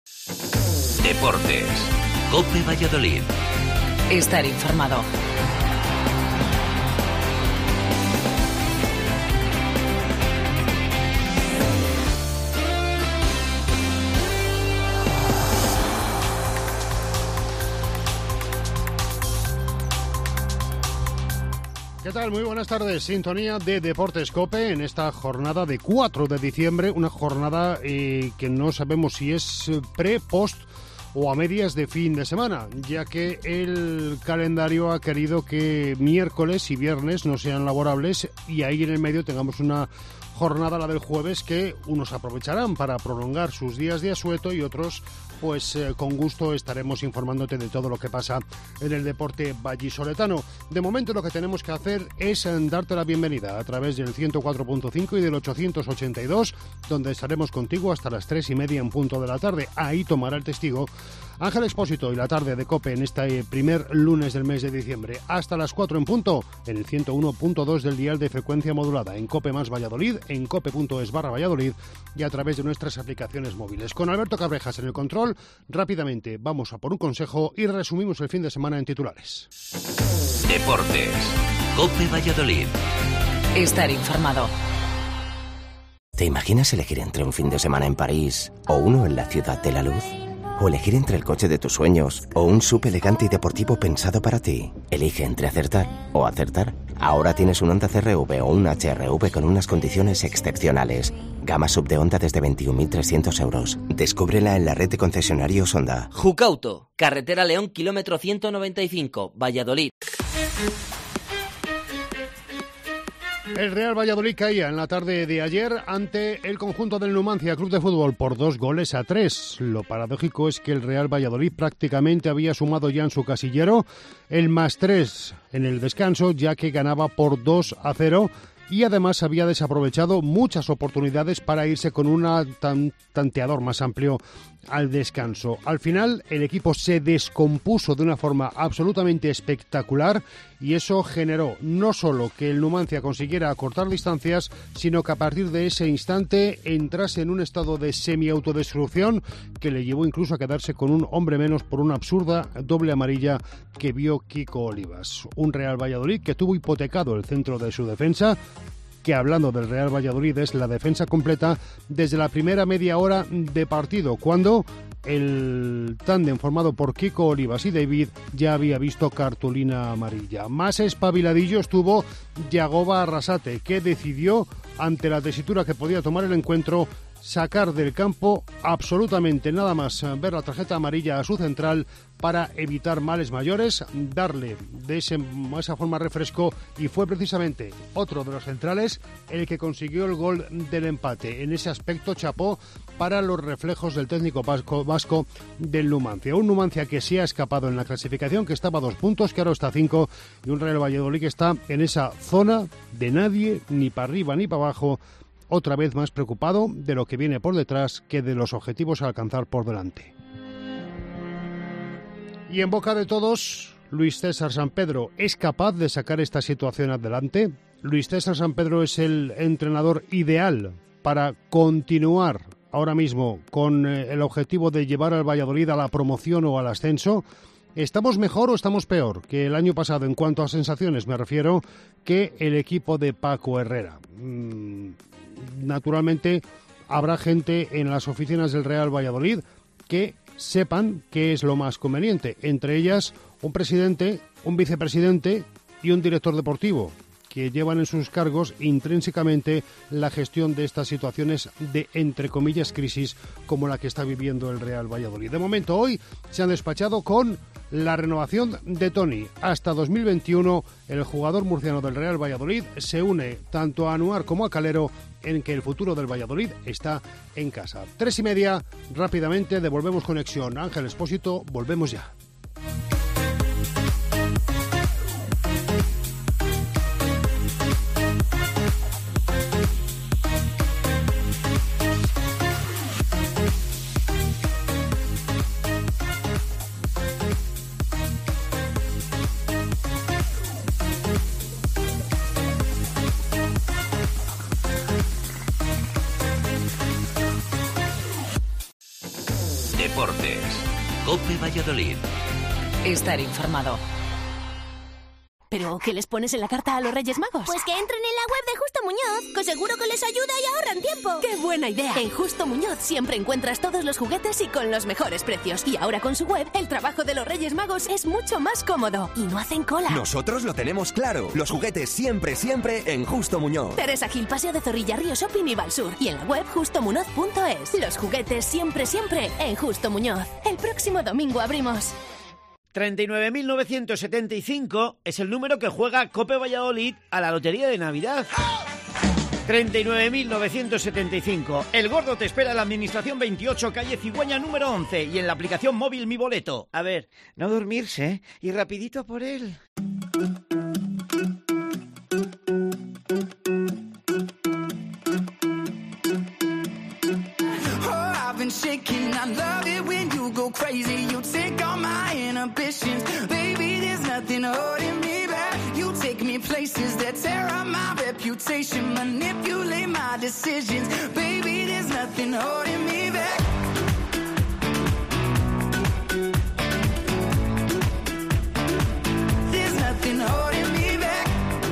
Deportes. COPE Valladolid. Estar informado. ¿Qué tal? Muy buenas tardes. Sintonía de Deportes COPE en esta jornada de 4 de diciembre, una jornada que no sabemos si es pre, post o a medias de fin de semana, ya que el calendario ha querido que miércoles y viernes no sean laborables y ahí en el medio tengamos una jornada, la del jueves, que unos aprovecharán para prolongar sus días de asueto y otros pues con gusto estaremos informándote de todo lo que pasa en el deporte vallisoletano. De momento lo que tenemos que hacer es darte la bienvenida a través del 104.5 y del 882, donde estaremos contigo hasta las 3:30 en punto de la tarde. Ahí tomará el testigo Ángel Expósito y la tarde de COPE en este primer lunes del mes de diciembre. Hasta las 4 en punto, en el 101.2 del dial de frecuencia modulada, en COPE más Valladolid, en cope.es/Valladolid y a través de nuestras aplicaciones móviles. Con Alberto Cabrejas en el control, rápidamente vamos a por un consejo y resumimos el fin de semana en titulares. Deportes. COPE Valladolid. Estar informado. ¿Te imaginas elegir entre un fin de semana en París o uno en la Ciudad de la Luz? ¿O elegir entre el coche de tus sueños o un SUV elegante y deportivo pensado para ti? Elige entre acertar o acertar. Ahora tienes un Honda CR-V o un HR-V con unas condiciones excepcionales. Gama sub de Honda desde 21.300 euros. Descúbrela en la red de concesionarios Honda. Jucauto, Carretera León, kilómetro 195, Valladolid. El Real Valladolid caía en la tarde de ayer ante el conjunto del Numancia Club de Fútbol por 2-3. Lo paradójico es que el Real Valladolid prácticamente había sumado ya en su casillero el +3 en el descanso, ya que ganaba por 2-0 y además había desaprovechado muchas oportunidades para irse con un tanteador más amplio al descanso. Al final el equipo se descompuso de una forma absolutamente espectacular y eso generó no solo que el Numancia consiguiera acortar distancias, sino que a partir de ese instante entrase en un estado de semi-autodestrucción que le llevó incluso a quedarse con un hombre menos por una absurda doble amarilla que vio Kiko Olivas. Un Real Valladolid que tuvo hipotecado el centro de su defensa, que hablando del Real Valladolid es la defensa completa desde la primera media hora de partido, cuando el tándem formado por Kiko Olivas y David ya había visto cartulina amarilla. Más espabiladillo estuvo Yagoba Arrasate, que decidió, ante la tesitura que podía tomar el encuentro, sacar del campo absolutamente nada más ver la tarjeta amarilla a su central para evitar males mayores, darle de esa forma refresco, y fue precisamente otro de los centrales el que consiguió el gol del empate. En ese aspecto chapó para los reflejos del técnico vasco del Numancia. Un Numancia que se ha escapado en la clasificación, que estaba a 2 puntos, que ahora está a 5, y un Real Valladolid que está en esa zona de nadie, ni para arriba ni para abajo, otra vez más preocupado de lo que viene por detrás que de los objetivos a alcanzar por delante. Y en boca de todos, Luis César Sampedro es capaz de sacar esta situación adelante. Luis César Sampedro es el entrenador ideal para continuar ahora mismo con el objetivo de llevar al Valladolid a la promoción o al ascenso. ¿Estamos mejor o estamos peor que el año pasado en cuanto a sensaciones? Me refiero que el equipo de Paco Herrera. Naturalmente habrá gente en las oficinas del Real Valladolid que sepan qué es lo más conveniente, entre ellas un presidente, un vicepresidente y un director deportivo, que llevan en sus cargos intrínsecamente la gestión de estas situaciones de, entre comillas, crisis como la que está viviendo el Real Valladolid. De momento, hoy se han despachado con la renovación de Toni. Hasta 2021, el jugador murciano del Real Valladolid se une tanto a Anuar como a Calero, en que el futuro del Valladolid está en casa. 3:30, rápidamente devolvemos conexión. Ángel Expósito, volvemos ya. Deportes. COPE Valladolid. Estar informado. ¿Pero qué les pones en la carta a los Reyes Magos? Pues que entren en la web de Justo Muñoz, que seguro que les ayuda y ahorran tiempo. ¡Qué buena idea! En Justo Muñoz siempre encuentras todos los juguetes y con los mejores precios. Y ahora con su web, el trabajo de los Reyes Magos es mucho más cómodo. Y no hacen cola. Nosotros lo tenemos claro. Los juguetes siempre, siempre en Justo Muñoz. Teresa Gil, Paseo de Zorrilla, Río Shopping y Valsur. Y en la web justomuñoz.es. Los juguetes siempre, siempre en Justo Muñoz. El próximo domingo abrimos. 39.975 es el número que juega COPE Valladolid a la lotería de Navidad. 39.975. El gordo te espera en la Administración 28, calle Cigüeña número 11 y en la aplicación móvil Mi Boleto. A ver, no dormirse, ¿eh? Y rapidito por él. Shaking, I love it when you go crazy. You take all my inhibitions, baby. There's nothing holding me back. You take me places that tear up my reputation, manipulate my decisions, baby. There's nothing holding me back. There's nothing holding me back.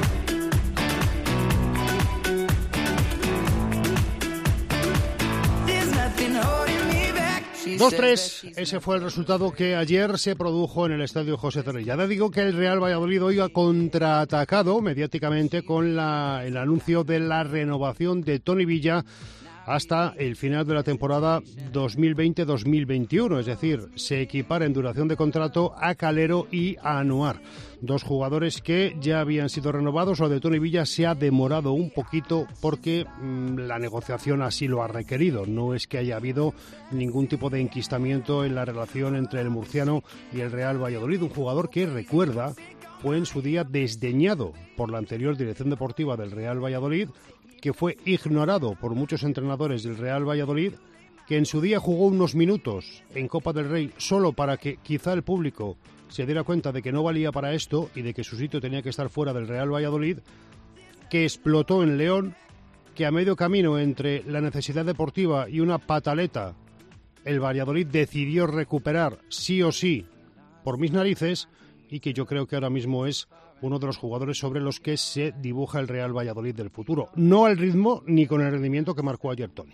2-3, ese fue el resultado que ayer se produjo en el Estadio José Zorrilla. Ya digo que el Real Valladolid hoy ha contraatacado mediáticamente con el anuncio de la renovación de Toni Villa hasta el final de la temporada 2020-2021, es decir, se equipara en duración de contrato a Calero y a Anuar. Dos jugadores que ya habían sido renovados. Lo de Toni Villa se ha demorado un poquito porque la negociación así lo ha requerido. No es que haya habido ningún tipo de enquistamiento en la relación entre el murciano y el Real Valladolid. Un jugador que, recuerda, fue en su día desdeñado por la anterior dirección deportiva del Real Valladolid, que fue ignorado por muchos entrenadores del Real Valladolid, que en su día jugó unos minutos en Copa del Rey solo para que quizá el público se diera cuenta de que no valía para esto y de que su sitio tenía que estar fuera del Real Valladolid, que explotó en León, que a medio camino entre la necesidad deportiva y una pataleta, el Valladolid decidió recuperar sí o sí por mis narices, y que yo creo que ahora mismo es uno de los jugadores sobre los que se dibuja el Real Valladolid del futuro. No al ritmo ni con el rendimiento que marcó ayer Toni.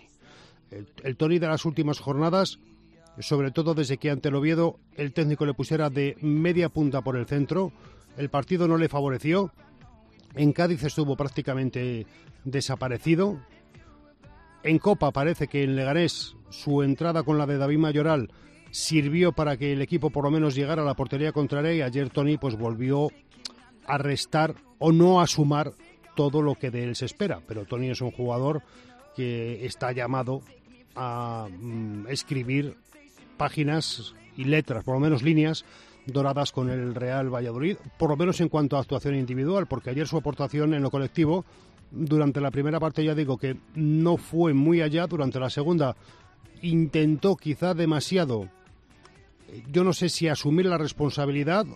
El Toni de las últimas jornadas, sobre todo desde que ante el Oviedo el técnico le pusiera de media punta por el centro, el partido no le favoreció. En Cádiz estuvo prácticamente desaparecido. En Copa parece que en Leganés su entrada con la de David Mayoral sirvió para que el equipo por lo menos llegara a la portería contraria, y ayer Toni pues volvió a restar o no a sumar todo lo que de él se espera. Pero Toni es un jugador que está llamado a escribir páginas y letras, por lo menos líneas doradas con el Real Valladolid, por lo menos en cuanto a actuación individual, porque ayer su aportación en lo colectivo durante la primera parte, ya digo que no fue muy allá. Durante la segunda intentó quizá demasiado, yo no sé si asumir la responsabilidad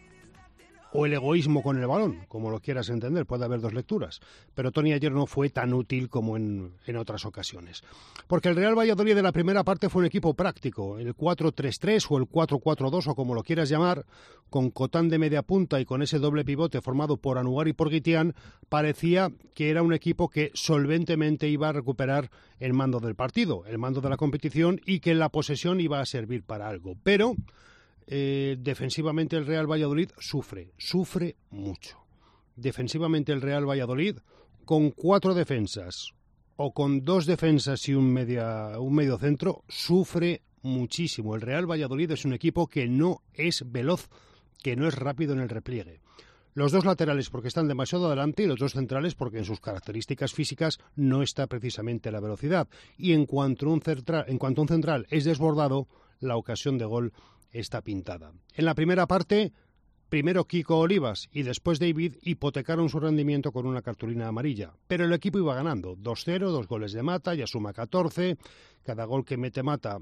o el egoísmo con el balón, como lo quieras entender, puede haber dos lecturas. Pero Toni ayer no fue tan útil como en otras ocasiones. Porque el Real Valladolid de la primera parte fue un equipo práctico, el 4-3-3 o el 4-4-2 o como lo quieras llamar, con Cotán de media punta y con ese doble pivote formado por Anuar y por Guitián, parecía que era un equipo que solventemente iba a recuperar el mando del partido, el mando de la competición, y que la posesión iba a servir para algo. Pero defensivamente el Real Valladolid sufre mucho. Defensivamente el Real Valladolid, con 4 defensas o con 2 defensas y un medio centro, sufre muchísimo. El Real Valladolid es un equipo que no es veloz, que no es rápido en el repliegue. Los dos laterales porque están demasiado adelante y los dos centrales porque en sus características físicas no está precisamente la velocidad. Y en cuanto un central es desbordado, la ocasión de gol está pintada. En la primera parte, primero Kiko Olivas y después David hipotecaron su rendimiento con una cartulina amarilla. Pero el equipo iba ganando 2-0, 2 goles de Mata, ya suma 14. Cada gol que mete Mata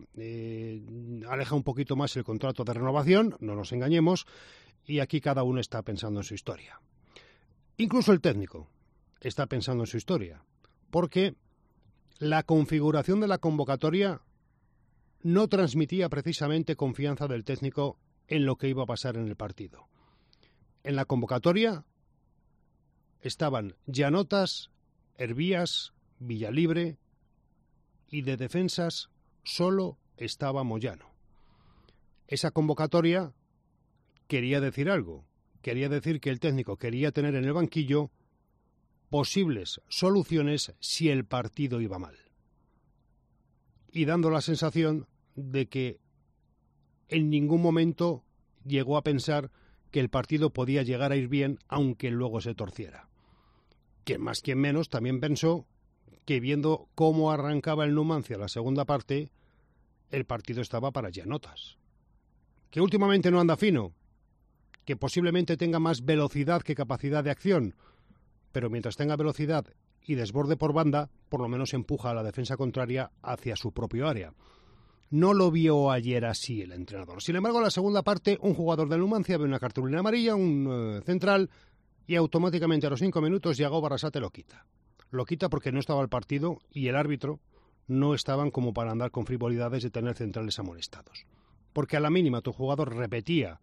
aleja un poquito más el contrato de renovación, no nos engañemos, y aquí cada uno está pensando en su historia. Incluso el técnico está pensando en su historia, porque la configuración de la convocatoria no transmitía precisamente confianza del técnico en lo que iba a pasar en el partido. En la convocatoria estaban Llanotas, Hervías, Villalibre y de defensas solo estaba Moyano. Esa convocatoria quería decir algo, quería decir que el técnico quería tener en el banquillo posibles soluciones si el partido iba mal. Y dando la sensación de que en ningún momento llegó a pensar que el partido podía llegar a ir bien aunque luego se torciera. Quien más quien menos también pensó que viendo cómo arrancaba el Numancia la segunda parte, el partido estaba para Llanotas. Que últimamente no anda fino, que posiblemente tenga más velocidad que capacidad de acción, pero mientras tenga velocidad y desborde por banda, por lo menos empuja a la defensa contraria hacia su propio área. No lo vio ayer así el entrenador. Sin embargo, en la segunda parte, un jugador del Numancia ve una cartulina amarilla, un central, y automáticamente a los 5 minutos Yago Barrasate lo quita. Lo quita porque no estaba el partido y el árbitro no estaban como para andar con frivolidades de tener centrales amonestados. Porque a la mínima tu jugador repetía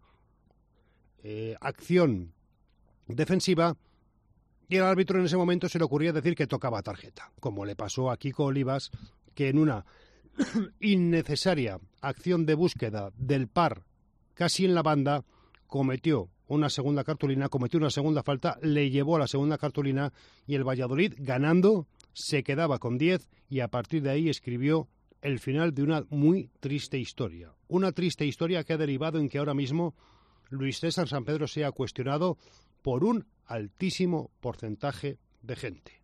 acción defensiva y el árbitro en ese momento se le ocurría decir que tocaba tarjeta, como le pasó a Kiko Olivas, que en una innecesaria acción de búsqueda del par casi en la banda cometió una segunda cartulina, cometió una segunda falta, le llevó a la segunda cartulina y el Valladolid, ganando, se quedaba con 10 y a partir de ahí escribió el final de una muy triste historia. Una triste historia que ha derivado en que ahora mismo Luis César Sampedro sea cuestionado por un altísimo porcentaje de gente.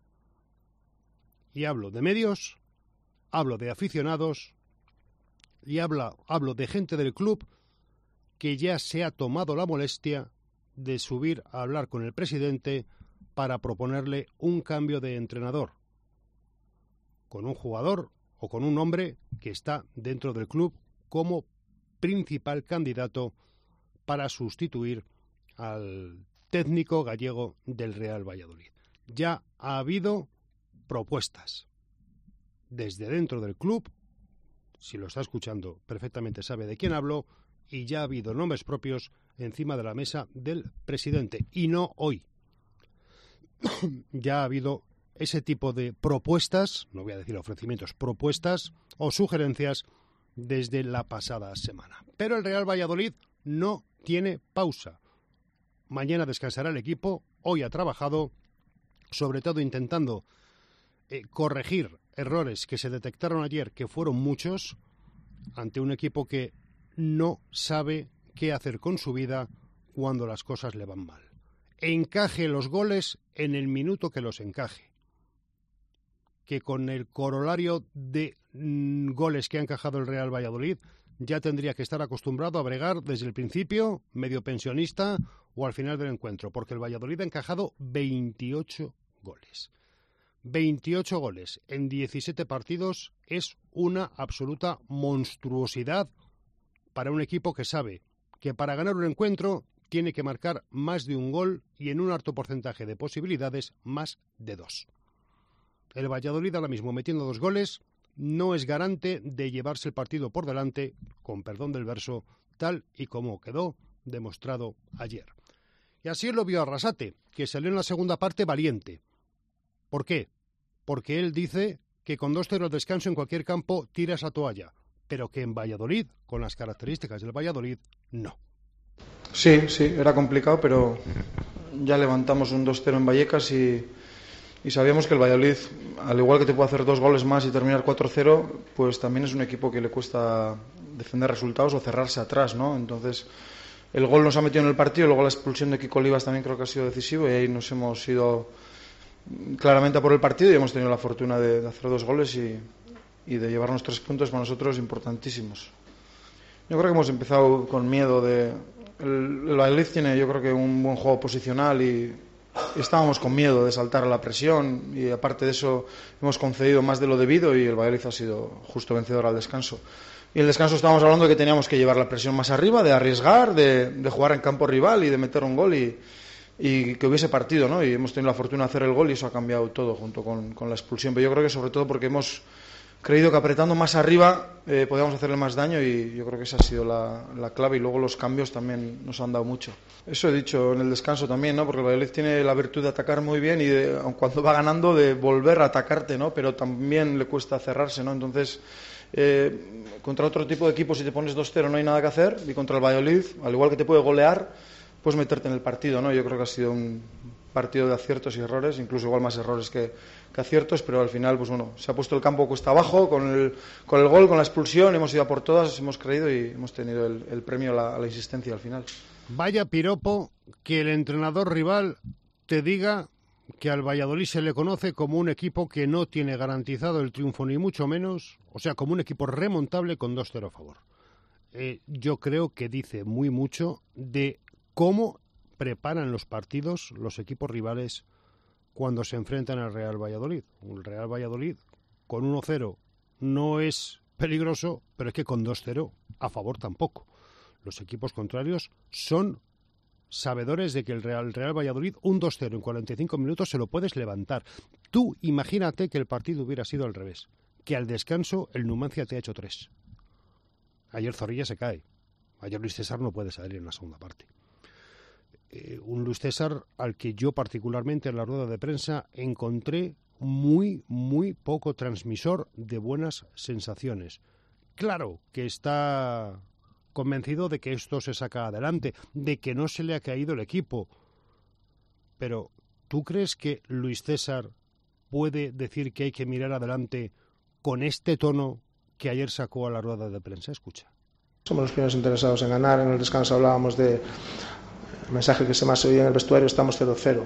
Y hablo de medios, hablo de aficionados y hablo de gente del club que ya se ha tomado la molestia de subir a hablar con el presidente para proponerle un cambio de entrenador, con un jugador o con un hombre que está dentro del club como principal candidato para sustituir al técnico gallego del Real Valladolid. Ya ha habido propuestas desde dentro del club, si lo está escuchando perfectamente sabe de quién hablo, y ya ha habido nombres propios encima de la mesa del presidente, y no hoy. Ya ha habido ese tipo de propuestas, no voy a decir ofrecimientos, propuestas o sugerencias desde la pasada semana. Pero el Real Valladolid no tiene pausa. Mañana descansará el equipo, hoy ha trabajado, sobre todo intentando corregir errores que se detectaron ayer, que fueron muchos, ante un equipo que no sabe qué hacer con su vida cuando las cosas le van mal. Encaje los goles en el minuto que los encaje. Que con el corolario de goles que ha encajado el Real Valladolid ya tendría que estar acostumbrado a bregar desde el principio, medio pensionista o al final del encuentro, porque el Valladolid ha encajado 28 goles. 28 goles en 17 partidos es una absoluta monstruosidad para un equipo que sabe que para ganar un encuentro tiene que marcar más de un gol y en un alto porcentaje de posibilidades más de 2. El Valladolid ahora mismo metiendo 2 goles no es garante de llevarse el partido por delante, con perdón del verso, tal y como quedó demostrado ayer. Y así lo vio Arrasate, que salió en la segunda parte valiente. ¿Por qué? Porque él dice que con 2-0 descanso en cualquier campo tiras la toalla, pero que en Valladolid, con las características del Valladolid, no. Sí, era complicado, pero ya levantamos un 2-0 en Vallecas y sabíamos que el Valladolid, al igual que te puede hacer 2 goles más y terminar 4-0, pues también es un equipo que le cuesta defender resultados o cerrarse atrás, ¿no? Entonces, el gol nos ha metido en el partido, luego la expulsión de Kiko Olivas también creo que ha sido decisivo y ahí nos hemos ido claramente a por el partido y hemos tenido la fortuna de hacer 2 goles y de llevarnos 3 puntos para nosotros importantísimos. Yo creo que hemos empezado con miedo el Valladolid tiene, yo creo que un buen juego posicional y estábamos con miedo de saltar a la presión y aparte de eso hemos concedido más de lo debido y el Valladolid ha sido justo vencedor al descanso. Y el descanso estábamos hablando de que teníamos que llevar la presión más arriba, de arriesgar, de jugar en campo rival y de meter un gol y que hubiese partido, ¿no? Y hemos tenido la fortuna de hacer el gol y eso ha cambiado todo junto con la expulsión. Pero yo creo que sobre todo porque hemos creído que apretando más arriba podíamos hacerle más daño, y yo creo que esa ha sido la clave, y luego los cambios también nos han dado mucho. Eso he dicho en el descanso también, ¿no? Porque el Valladolid tiene la virtud de atacar muy bien y cuando va ganando de volver a atacarte, ¿no? Pero también le cuesta cerrarse, ¿no? Entonces, contra otro tipo de equipos, si te pones 2-0 no hay nada que hacer, y contra el Valladolid, al igual que te puede golear, puedes meterte en el partido, ¿no? Yo creo que ha sido un partido de aciertos y errores, incluso igual más errores que aciertos, pero al final, pues bueno, se ha puesto el campo cuesta abajo con el gol, con la expulsión, hemos ido a por todas, hemos creído y hemos tenido el premio a la insistencia al final. Vaya piropo que el entrenador rival te diga que al Valladolid se le conoce como un equipo que no tiene garantizado el triunfo ni mucho menos, o sea, como un equipo remontable con 2-0 a favor. Yo creo que dice muy mucho de cómo preparan los partidos los equipos rivales cuando se enfrentan al Real Valladolid. Un Real Valladolid con 1-0 no es peligroso, pero es que con 2-0 a favor tampoco. Los equipos contrarios son sabedores de que el Real Valladolid, un 2-0 en 45 minutos se lo puedes levantar. Tú imagínate que el partido hubiera sido al revés, que al descanso el Numancia te ha hecho 3. Ayer Zorrilla se cae. Ayer Luis César no puede salir en la segunda parte. Un Luis César al que yo particularmente en la rueda de prensa encontré muy poco transmisor de buenas sensaciones. Claro que está convencido de que esto se saca adelante, de que no se le ha caído el equipo. Pero, ¿tú crees que Luis César puede decir que hay que mirar adelante con este tono que ayer sacó a la rueda de prensa? Escucha. Somos los primeros interesados en ganar. En el descanso hablábamos de el mensaje que se más oía en el vestuario: estamos 0-0.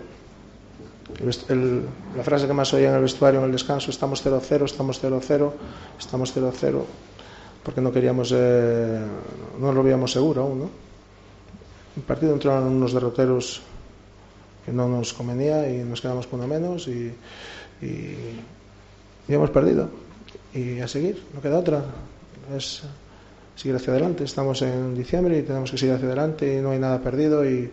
La frase que más oía en el vestuario en el descanso: estamos 0-0, estamos 0-0, estamos 0-0, porque no queríamos, no lo veíamos seguro aún, ¿no? El partido entraron unos derroteros que no nos convenía y nos quedamos con uno menos y hemos perdido. Y a seguir, no queda otra, es seguir hacia adelante. Estamos en diciembre y tenemos que seguir hacia adelante y no hay nada perdido, y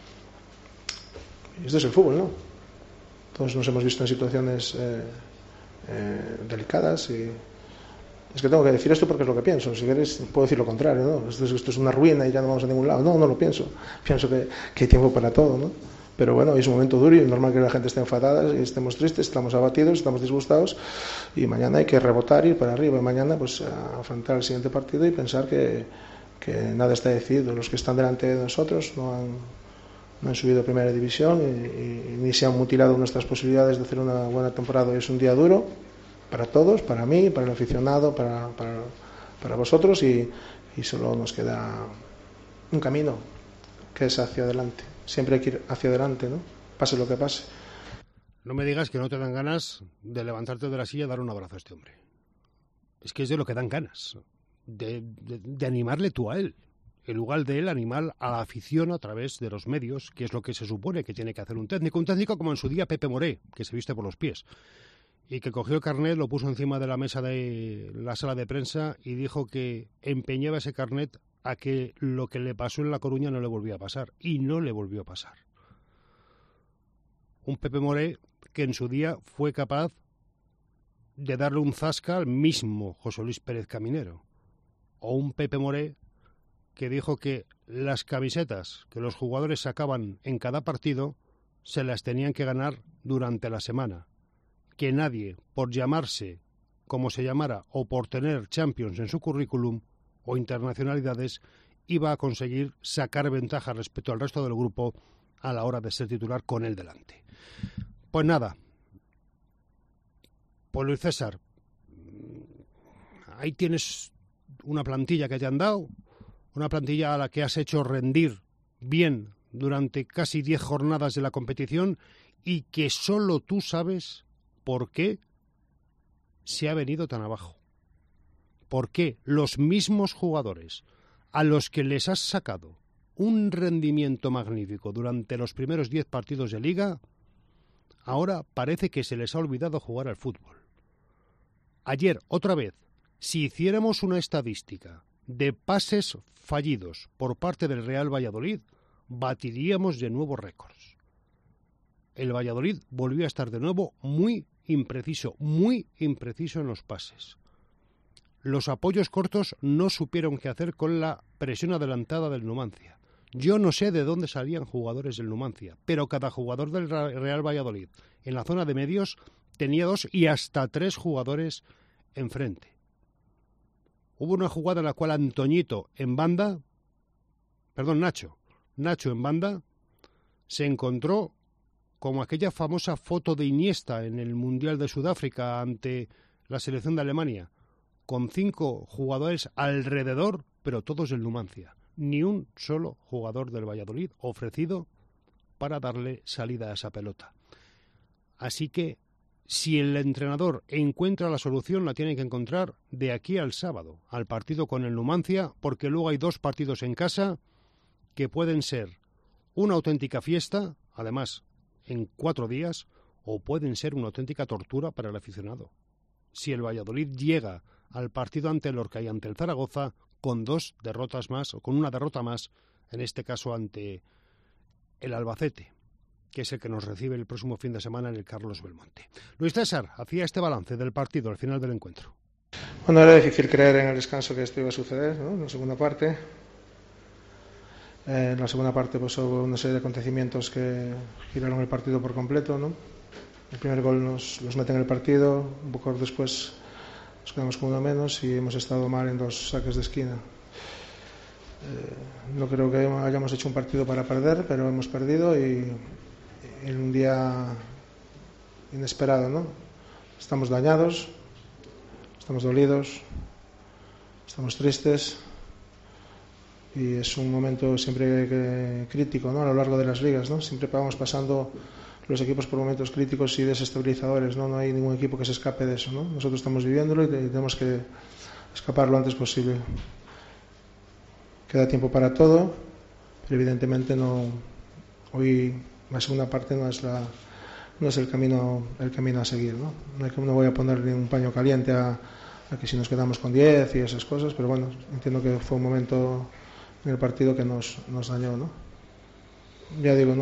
esto es el fútbol, ¿no? Todos nos hemos visto en situaciones delicadas, y es que tengo que decir esto porque es lo que pienso. Si quieres puedo decir lo contrario, ¿no? Esto es una ruina y ya no vamos a ningún lado. No lo pienso. Pienso que hay tiempo para todo, ¿no? Pero bueno, es un momento duro y es normal que la gente esté enfadada y estemos tristes, estamos abatidos, estamos disgustados, y mañana hay que rebotar, ir para arriba, y mañana pues afrontar el siguiente partido y pensar que nada está decidido. Los que están delante de nosotros no han subido a primera división y ni se han mutilado nuestras posibilidades de hacer una buena temporada. Hoy es un día duro para todos, para mí, para el aficionado, para vosotros, y solo nos queda un camino, que es hacia adelante. Siempre hay que ir hacia adelante, ¿no? Pase lo que pase. No me digas que no te dan ganas de levantarte de la silla y dar un abrazo a este hombre. Es que es de lo que dan ganas, de animarle tú a él, en lugar de él animar a la afición a través de los medios, que es lo que se supone que tiene que hacer un técnico como en su día Pepe Moré, que se viste por los pies, y que cogió el carnet, lo puso encima de la mesa de la sala de prensa y dijo que empeñaba ese carnet a que lo que le pasó en La Coruña no le volvía a pasar, y no le volvió a pasar. Un Pepe Moré que en su día fue capaz de darle un zasca al mismo José Luis Pérez Caminero, o un Pepe Moré que dijo que las camisetas que los jugadores sacaban en cada partido se las tenían que ganar durante la semana, que nadie, por llamarse como se llamara o por tener Champions en su currículum o internacionalidades, iba a conseguir sacar ventaja respecto al resto del grupo a la hora de ser titular con él delante. Pues nada, pues Luis César, ahí tienes una plantilla que te han dado, una plantilla a la que has hecho rendir bien durante casi 10 jornadas de la competición, y que solo tú sabes por qué se ha venido tan abajo. ¿Por qué los mismos jugadores a los que les has sacado un rendimiento magnífico durante los primeros 10 partidos de Liga, ahora parece que se les ha olvidado jugar al fútbol? Ayer, otra vez, si hiciéramos una estadística de pases fallidos por parte del Real Valladolid, batiríamos de nuevo récords. El Valladolid volvió a estar de nuevo muy impreciso en los pases. Los apoyos cortos no supieron qué hacer con la presión adelantada del Numancia. Yo no sé de dónde salían jugadores del Numancia, pero cada jugador del Real Valladolid en la zona de medios tenía 2 y hasta 3 jugadores enfrente. Hubo una jugada en la cual Nacho en banda se encontró como aquella famosa foto de Iniesta en el Mundial de Sudáfrica ante la selección de Alemania, con 5 jugadores alrededor, pero todos del Numancia. Ni un solo jugador del Valladolid ofrecido para darle salida a esa pelota. Así que, si el entrenador encuentra la solución, la tiene que encontrar de aquí al sábado, al partido con el Numancia, porque luego hay 2 partidos en casa que pueden ser una auténtica fiesta, además en 4 días, o pueden ser una auténtica tortura para el aficionado. Si el Valladolid llega al partido ante el Lorca y ante el Zaragoza con 2 derrotas más, o con una derrota más, en este caso ante el Albacete, que es el que nos recibe el próximo fin de semana en el Carlos Belmonte. Luis César hacía este balance del partido al final del encuentro. Bueno, era difícil creer en el descanso que esto iba a suceder, ¿no? En la segunda parte. En la segunda parte pues hubo una serie de acontecimientos que giraron el partido por completo, ¿no? El primer gol nos mete en el partido, un poco después nos quedamos con 1 menos y hemos estado mal en 2 saques de esquina. No creo que hayamos hecho un partido para perder, pero hemos perdido y en un día inesperado, ¿no? Estamos dañados, estamos dolidos, estamos tristes y es un momento siempre crítico, ¿no? A lo largo de las ligas, ¿no? Siempre vamos pasando los equipos por momentos críticos y desestabilizadores, ¿no? No hay ningún equipo que se escape de eso, ¿no? Nosotros estamos viviéndolo y tenemos que escapar lo antes posible. Queda tiempo para todo, pero evidentemente hoy la segunda parte no es el camino a seguir, ¿no? No voy a ponerle un paño caliente a que si nos quedamos con 10 y esas cosas, pero bueno, entiendo que fue un momento en el partido que nos dañó, ¿no? Ya digo,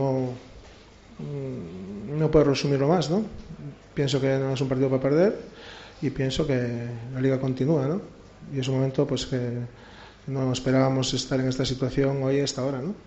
no puedo resumirlo más, ¿no? Pienso que no es un partido para perder y pienso que la liga continúa, ¿no? Y es un momento pues que no esperábamos estar en esta situación hoy a esta hora, ¿no?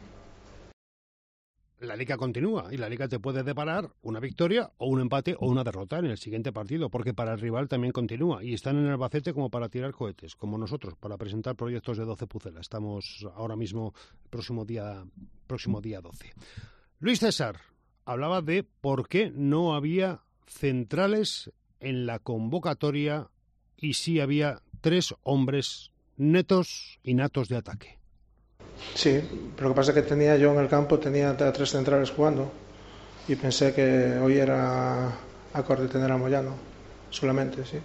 La liga continúa y la liga te puede deparar una victoria o un empate o una derrota en el siguiente partido, porque para el rival también continúa y están en el Albacete como para tirar cohetes, como nosotros, para presentar proyectos de 12 Pucela. Estamos ahora mismo, próximo día 12. Luis César hablaba de por qué no había centrales en la convocatoria y sí había 3 hombres netos y natos de ataque. Sí, pero lo que pasa es que tenía yo en el campo, tenía 3 centrales jugando y pensé que hoy era acorde tener a Moyano, solamente, sí.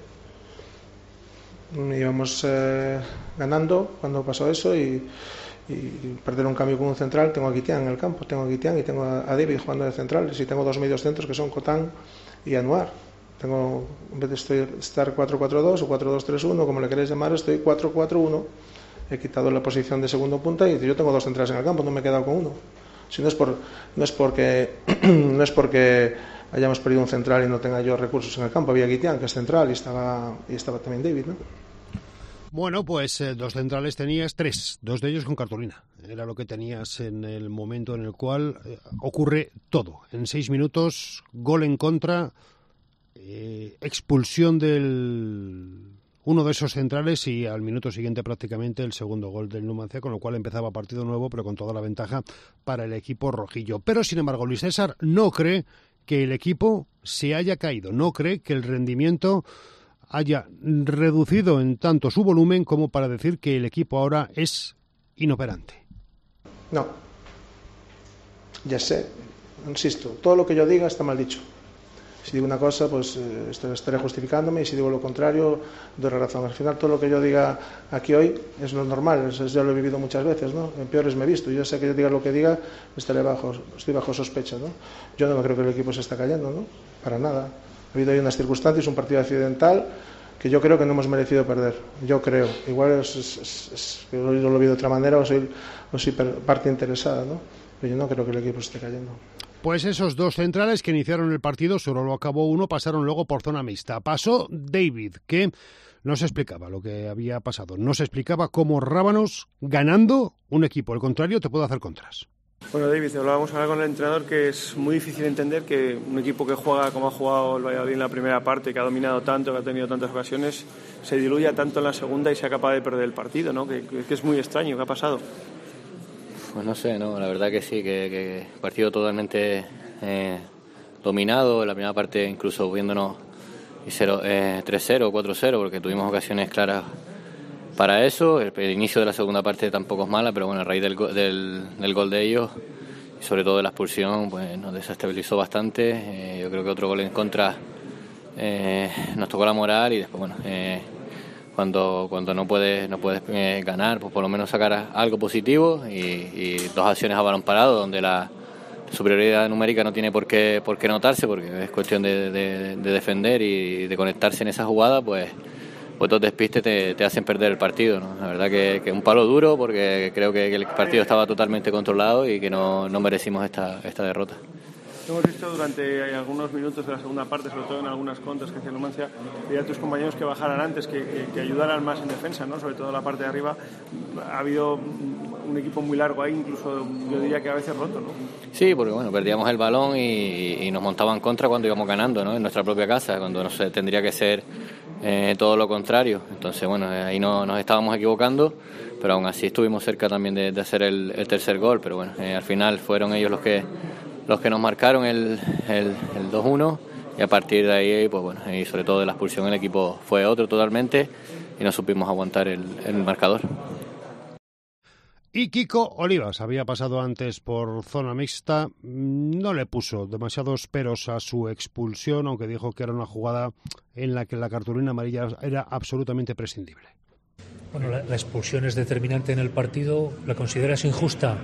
Íbamos ganando cuando pasó eso y perder un cambio con un central. Tengo a Guitián en el campo, tengo a Guitián y tengo a David jugando de centrales y tengo 2 medios centros que son Cotán y Anuar. En vez de estar 4-4-2 o 4-2-3-1, como le queréis llamar, estoy 4-4-1. He quitado la posición de segundo punta y yo tengo 2 centrales en el campo, no me he quedado con uno. Si no es porque hayamos perdido un central y no tenga yo recursos en el campo. Había Guitián, que es central, y estaba también David, ¿no? Bueno, pues 2 centrales tenías, 3, 2 de ellos con cartulina. Era lo que tenías en el momento en el cual ocurre todo. En 6 minutos, gol en contra, expulsión del uno de esos centrales y al minuto siguiente prácticamente el segundo gol del Numancia, con lo cual empezaba partido nuevo, pero con toda la ventaja para el equipo rojillo. Pero, sin embargo, Luis César no cree que el equipo se haya caído, no cree que el rendimiento haya reducido en tanto su volumen como para decir que el equipo ahora es inoperante. No. Ya sé, insisto, todo lo que yo diga está mal dicho. Si digo una cosa, pues estaré justificándome, y si digo lo contrario, doy razón. Al final, todo lo que yo diga aquí hoy es lo normal, ya lo he vivido muchas veces, ¿no? En peores me he visto. Yo sé que yo diga lo que diga, estoy bajo sospecha, ¿no? Yo no creo que el equipo se está cayendo, ¿no? Para nada. Ha habido ahí unas circunstancias, un partido accidental que yo creo que no hemos merecido perder. Yo creo. Igual yo lo vi de otra manera o soy parte interesada, ¿no? Pero yo no creo que el equipo se esté cayendo. Pues esos 2 centrales que iniciaron el partido, solo lo acabó uno, pasaron luego por zona mixta. Pasó David, que No se explicaba lo que había pasado, no se explicaba cómo Rábanos, ganando un equipo, el contrario, te puede hacer contras. Bueno, David, hablábamos ahora con el entrenador que es muy difícil entender que un equipo que juega como ha jugado el Valladolid en la primera parte, que ha dominado tanto, que ha tenido tantas ocasiones, se diluya tanto en la segunda y sea capaz de perder el partido, ¿no? Que es muy extraño. ¿Qué ha pasado? Pues no sé, no, la verdad que sí, que partido totalmente dominado, en la primera parte incluso viéndonos 3-0, 4-0, porque tuvimos ocasiones claras para eso. El inicio de la segunda parte tampoco es mala, pero bueno, a raíz del gol de ellos y sobre todo de la expulsión, pues nos desestabilizó bastante. Yo creo que otro gol en contra nos tocó la moral y después, bueno, cuando no puedes ganar, pues por lo menos sacar algo positivo y 2 acciones a balón parado, donde la superioridad numérica no tiene por qué notarse, porque es cuestión de defender y de conectarse en esa jugada, pues 2 despistes te hacen perder el partido, ¿no? La verdad que un palo duro, porque creo que el partido estaba totalmente controlado y que no merecimos esta derrota. Hemos visto durante algunos minutos de la segunda parte, sobre todo en algunas contras que hacía Numancia, pedir a tus compañeros que bajaran antes, que ayudaran más en defensa, ¿no? Sobre todo en la parte de arriba. Ha habido un equipo muy largo ahí, incluso yo diría que a veces roto, ¿no? Sí, porque bueno, perdíamos el balón y nos montaban contra cuando íbamos ganando, ¿no? En nuestra propia casa, cuando no sé, tendría que ser todo lo contrario. Entonces, bueno, ahí nos estábamos equivocando, pero aún así estuvimos cerca también de hacer el tercer gol, pero bueno, al final fueron ellos los que nos marcaron el 2-1 y a partir de ahí, pues bueno, y sobre todo de la expulsión el equipo fue otro totalmente y no supimos aguantar el marcador. Y Kiko Olivas había pasado antes por zona mixta, no le puso demasiados peros a su expulsión, aunque dijo que era una jugada en la que la cartulina amarilla era absolutamente prescindible. Bueno, la expulsión es determinante en el partido, ¿la consideras injusta?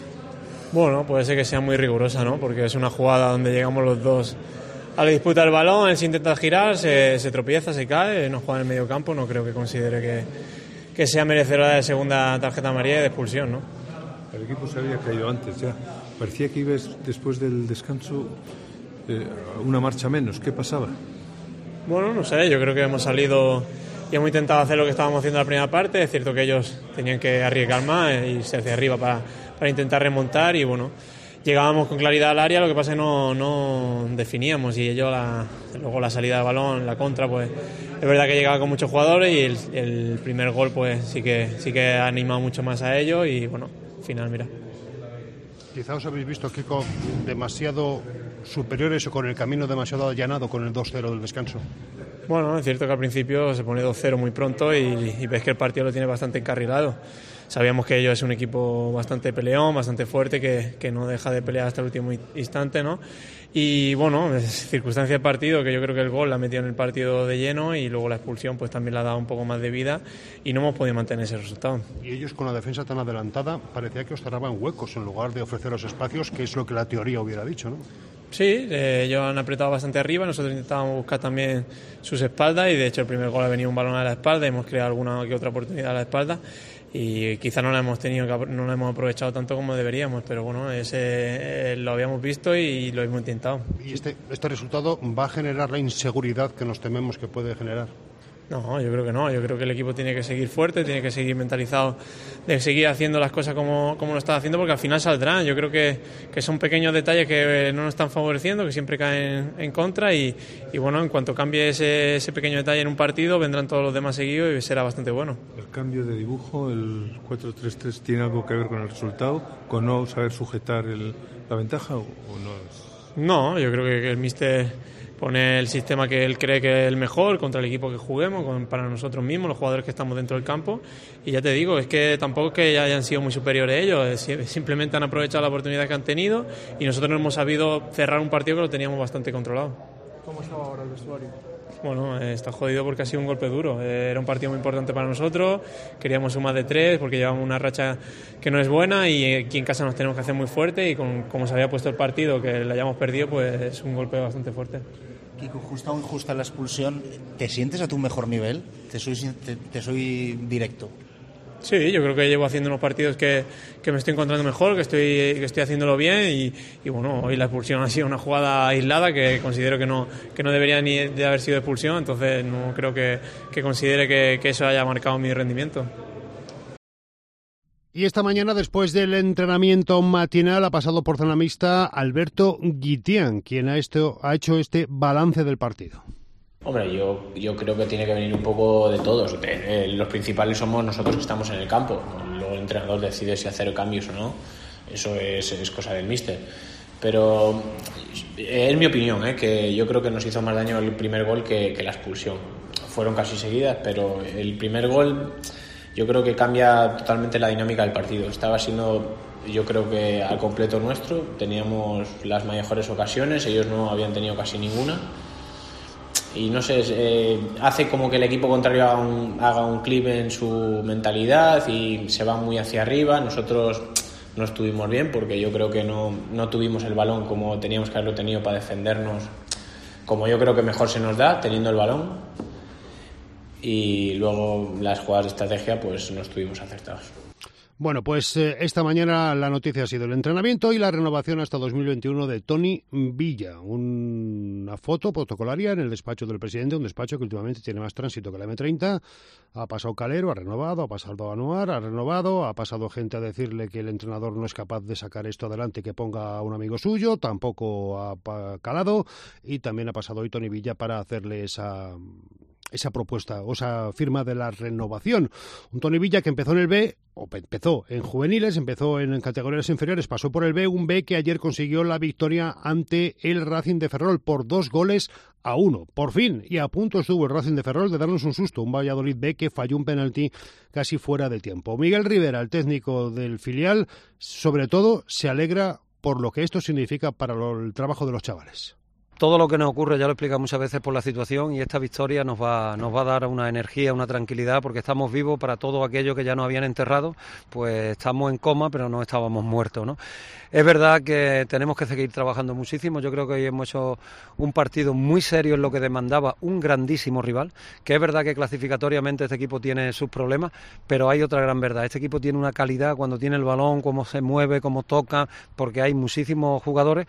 Bueno, puede ser que sea muy rigurosa, ¿no? Porque es una jugada donde llegamos los dos a la disputa del balón, él se intenta girar, se tropieza, se cae, no juega en el medio campo, no creo que considere que sea merecedora de segunda tarjeta amarilla y de expulsión, ¿no? El equipo se había caído antes ya. Parecía que ibas después del descanso una marcha menos. ¿Qué pasaba? Bueno, no sé, yo creo que hemos salido y hemos intentado hacer lo que estábamos haciendo en la primera parte. Es cierto que ellos tenían que arriesgar más e irse hacia arriba para intentar remontar y bueno, llegábamos con claridad al área, lo que pasa es que no definíamos y ellos luego la salida del balón, la contra, pues es verdad que llegaba con muchos jugadores y el primer gol pues sí que ha animado mucho más a ellos y bueno, al final mira. Quizá os habéis visto, Kiko, demasiado superiores o con el camino demasiado allanado con el 2-0 del descanso. Bueno, es cierto que al principio se pone 2-0 muy pronto y ves que el partido lo tiene bastante encarrilado. Sabíamos que ellos es un equipo bastante peleón, bastante fuerte, que no deja de pelear hasta el último instante, ¿no? Y bueno, es circunstancia del partido, que yo creo que el gol la ha metido en el partido de lleno y luego la expulsión pues también le ha dado un poco más de vida y no hemos podido mantener ese resultado. Y ellos con la defensa tan adelantada parecía que os cerraban huecos en lugar de ofrecer los espacios, que es lo que la teoría hubiera dicho, ¿no? Sí, ellos han apretado bastante arriba, nosotros intentábamos buscar también sus espaldas y de hecho el primer gol ha venido un balón a la espalda, hemos creado alguna que otra oportunidad a la espalda y quizá no la hemos aprovechado tanto como deberíamos, pero bueno, lo habíamos visto y lo hemos intentado. ¿Y este resultado va a generar la inseguridad que nos tememos que puede generar? No, yo creo que no. Yo creo que el equipo tiene que seguir fuerte, tiene que seguir mentalizado de seguir haciendo las cosas como lo está haciendo, porque al final saldrán. Yo creo que son pequeños detalles que no nos están favoreciendo, que siempre caen en contra y bueno, en cuanto cambie ese pequeño detalle en un partido, vendrán todos los demás seguidos y será bastante bueno. ¿El cambio de dibujo, el 4-3-3, tiene algo que ver con el resultado, con no saber sujetar la ventaja o no es? No, yo creo que el míster pone el sistema que él cree que es el mejor contra el equipo que juguemos, para nosotros mismos, los jugadores que estamos dentro del campo. Y ya te digo, es que tampoco es que hayan sido muy superiores ellos, simplemente han aprovechado la oportunidad que han tenido y nosotros no hemos sabido cerrar un partido que lo teníamos bastante controlado. ¿Cómo estaba ahora el vestuario? Bueno, está jodido porque ha sido un golpe duro. Era un partido muy importante para nosotros, queríamos sumar de 3 porque llevamos una racha que no es buena y aquí en casa nos tenemos que hacer muy fuerte y como se había puesto el partido, que le hayamos perdido, pues es un golpe bastante fuerte. Kiko, justa la expulsión, ¿te sientes a tu mejor nivel? Te soy directo. Sí, yo creo que llevo haciendo unos partidos que me estoy encontrando mejor, que estoy haciéndolo bien y bueno, hoy la expulsión ha sido una jugada aislada que considero que no debería ni de haber sido expulsión, entonces no creo que considere que eso haya marcado mi rendimiento. Y esta mañana, después del entrenamiento matinal, ha pasado por zona mixta Alberto Guitián, quien ha hecho este balance del partido. Hombre, yo creo que tiene que venir un poco de todos. Los principales somos nosotros que estamos en el campo. Luego el entrenador decide si hacer cambios o no. Eso es cosa del míster. Pero es mi opinión, que yo creo que nos hizo más daño el primer gol que la expulsión. Fueron casi seguidas, pero el primer gol yo creo que cambia totalmente la dinámica del partido. Estaba siendo, yo creo que al completo nuestro. Teníamos las mejores ocasiones, ellos no habían tenido casi ninguna. Y no sé, hace como que el equipo contrario haga un clip en su mentalidad y se va muy hacia arriba. Nosotros no estuvimos bien porque yo creo que no tuvimos el balón como teníamos que haberlo tenido para defendernos, como yo creo que mejor se nos da teniendo el balón. Y luego las jugadas de estrategia pues no estuvimos acertados. Bueno, pues esta mañana la noticia ha sido el entrenamiento y la renovación hasta 2021 de Toni Villa. Una foto protocolaria en el despacho del presidente, un despacho que últimamente tiene más tránsito que la M30. Ha pasado Calero, ha renovado, ha pasado Anuar, ha renovado, ha pasado gente a decirle que el entrenador no es capaz de sacar esto adelante, que ponga a un amigo suyo, tampoco ha calado, y también ha pasado hoy Toni Villa para hacerle esa propuesta o esa firma de la renovación. Un Toni Villa que empezó en el B, o empezó en juveniles, empezó en categorías inferiores, pasó por el B, un B que ayer consiguió la victoria ante el Racing de Ferrol por 2-1. Por fin, y a punto estuvo el Racing de Ferrol de darnos un susto, un Valladolid B que falló un penalti casi fuera de tiempo. Miguel Rivera, el técnico del filial, sobre todo se alegra por lo que esto significa para el trabajo de los chavales. Todo lo que nos ocurre, ya lo he explicado muchas veces, por la situación, y esta victoria nos va a dar una energía, una tranquilidad, porque estamos vivos. Para todo aquello que ya nos habían enterrado, pues estamos en coma, pero no estábamos muertos, ¿no? Es verdad que tenemos que seguir trabajando muchísimo. Yo creo que hoy hemos hecho un partido muy serio en lo que demandaba un grandísimo rival, que es verdad que clasificatoriamente este equipo tiene sus problemas, pero hay otra gran verdad. Este equipo tiene una calidad cuando tiene el balón, cómo se mueve, cómo toca, porque hay muchísimos jugadores.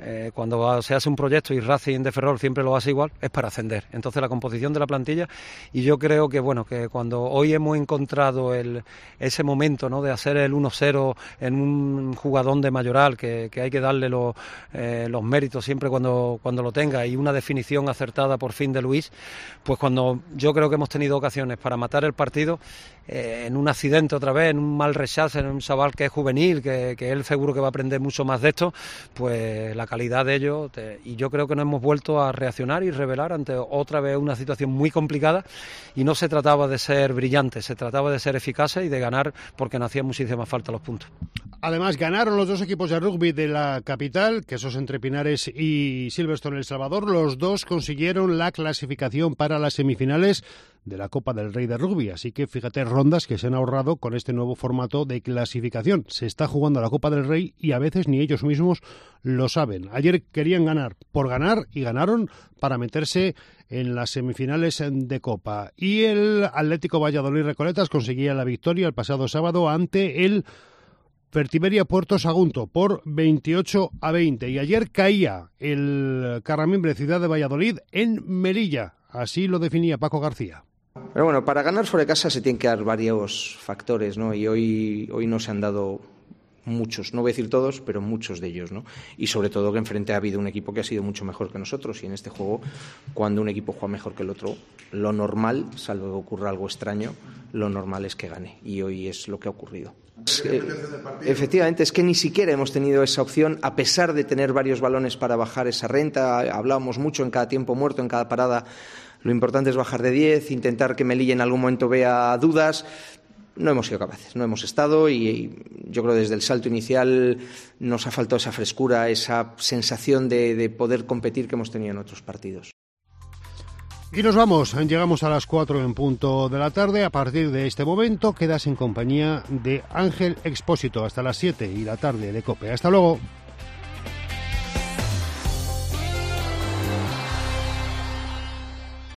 Cuando se hace un proyecto y Racing de Ferrol siempre lo hace igual, es para ascender. Entonces la composición de la plantilla, y yo creo que que cuando hoy hemos encontrado ese momento, ¿no?, de hacer el 1-0 en un jugadón de Mayoral, que hay que darle los méritos siempre cuando lo tenga, y una definición acertada por fin de Luis, pues cuando yo creo que hemos tenido ocasiones para matar el partido, en un accidente otra vez, en un mal rechazo, en un chaval que es juvenil, que él seguro que va a aprender mucho más de esto, pues la calidad de ellos, y yo creo que nos hemos vuelto a reaccionar y revelar ante otra vez una situación muy complicada, y no se trataba de ser brillantes, se trataba de ser eficaces y de ganar, porque nos hacían muchísima falta los puntos. Además, ganaron los dos equipos de rugby de la capital, que esos entre Pinares y Silverstone, El Salvador. Los dos consiguieron la clasificación para las semifinales de la Copa del Rey de Rugby. Así que fíjate, rondas que se han ahorrado con este nuevo formato de clasificación. Se está jugando la Copa del Rey y a veces ni ellos mismos lo saben. Ayer querían ganar por ganar y ganaron para meterse en las semifinales de Copa. Y el Atlético Valladolid Recoletas conseguía la victoria el pasado sábado ante el Fertiberia Puerto Sagunto por 28-20. Y ayer caía el Carramimbre Ciudad de Valladolid en Melilla. Así lo definía Paco García. Pero bueno, para ganar fuera de casa se tienen que dar varios factores, ¿no? Y hoy no se han dado muchos, no voy a decir todos, pero muchos de ellos, ¿no? Y sobre todo que enfrente ha habido un equipo que ha sido mucho mejor que nosotros, y en este juego, cuando un equipo juega mejor que el otro, lo normal, salvo que ocurra algo extraño, lo normal es que gane, y hoy es lo que ha ocurrido. Efectivamente, es que ni siquiera hemos tenido esa opción, a pesar de tener varios balones para bajar esa renta. Hablábamos mucho en cada tiempo muerto, en cada parada. Lo importante es bajar de 10, intentar que Melilla en algún momento vea dudas. No hemos sido capaces, no hemos estado, y yo creo que desde el salto inicial nos ha faltado esa frescura, esa sensación de poder competir que hemos tenido en otros partidos. Y nos vamos, llegamos a las 4 en punto de la tarde. A partir de este momento quedas en compañía de Ángel Expósito hasta las 7 y la tarde de COPE. Hasta luego.